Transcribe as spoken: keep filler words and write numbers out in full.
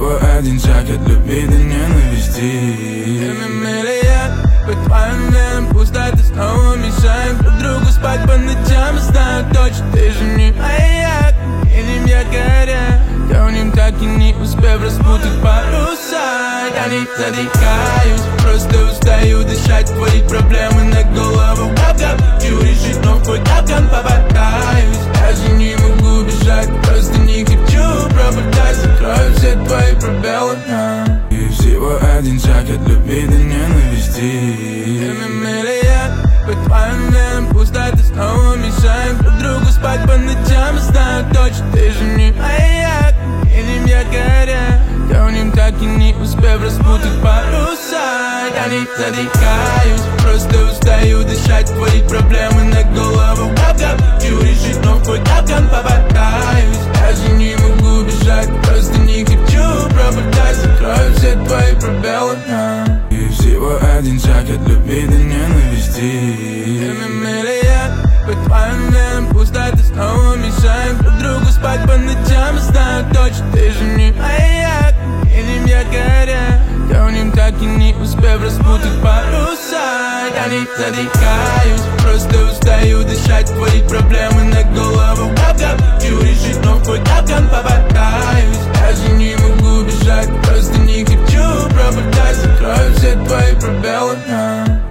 Всего один шаг от любви до ненависти. Миллиард по твоим венам пустоты снова мешаем друг другу спать по ночам. И знаю точно, ты же не моя. Едем я горя, тонем так и не успев распутать паруса. Я не задыхаюсь, просто устаю дышать, вводить проблемы на голову. Капкан, хочу решить, но в твой капкан попадаюсь. Даже не могу бежать, просто не хочу пропадать. Закрою все твои пробелы. И всего один шаг от любви до ненависти. Миллиард по твоим венам пустоты снова мешаем друг другу спать по ночам. И знаю точно, ты же не моя. Едем я горя, тонем так и не успев распутать паруса. Я не задыхаюсь, просто устаю дышать, вводить проблемы на голову. Капкан, хочу решить, но в твой капкан попадаюсь. Даже не могу бежать, просто не хочу пропадать. Закрою все твои пробелы. И всего один шаг от любви до ненависти. Миллиард по твоим венам пустоты снова мешаем друг другу спать по ночам. И знаю точно, ты же не моя. Едем я горя, тонем так и не успев распутать паруса. Я не задыхаюсь, просто устаю дышать, вводить проблемы на голову. Капкан,